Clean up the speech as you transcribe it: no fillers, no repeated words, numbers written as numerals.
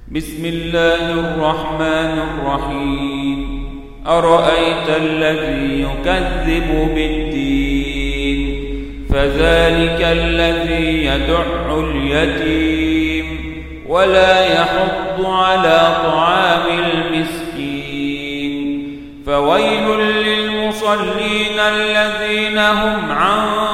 بسم الله الرحمن الرحيم أرأيت الذي يكذب بالدين فذلك الذي يدع اليتيم ولا يحض على طعام المسكين فويل للمصلين الذين هم عن